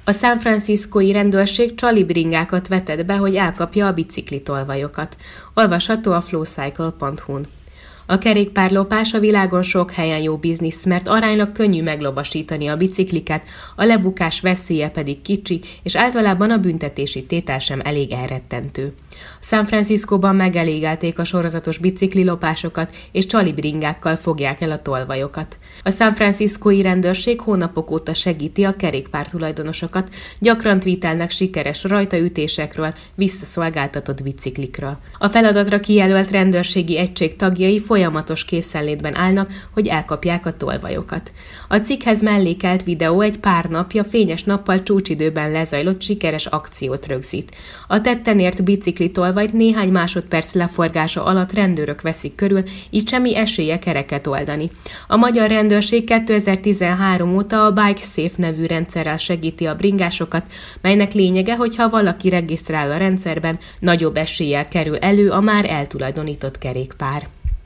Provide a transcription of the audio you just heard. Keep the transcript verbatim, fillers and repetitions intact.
A San Franciscói rendőrség csali bringákat vetett be, hogy elkapja a biciklitolvajokat. Olvasható a flowcycle pont hu-n. A kerékpárlopás a világon sok helyen jó biznisz, mert aránylag könnyű meglovasítani a bicikliket, a lebukás veszélye pedig kicsi, és általában a büntetési tétel sem elég elrettentő. San Franciscóban megelégelték a sorozatos biciklilopásokat, és csali bringákkal fogják el a tolvajokat. A San Franciscói rendőrség hónapok óta segíti a kerékpártulajdonosokat, gyakran tweetelnek sikeres rajtaütésekről, visszaszolgáltatott biciklikről. A feladatra kijelölt rendőrségi egység tagjai folyamatos készenlétben állnak, hogy elkapják a tolvajokat. A cikkhez mellékelt videó egy pár napja fényes nappal csúcsidőben lezajlott sikeres akciót rögzít. A tetten ért biciklitolvajt néhány másodperc leforgása alatt rendőrök veszik körül, így semmi esélye kereket oldani. A magyar rendőrség kétezer-tizenhárom óta a Bike Safe nevű rendszerrel segíti a bringásokat, melynek lényege, hogy ha valaki regisztrál a rendszerben, nagyobb eséllyel kerül elő a már eltulajdonított kerékpár.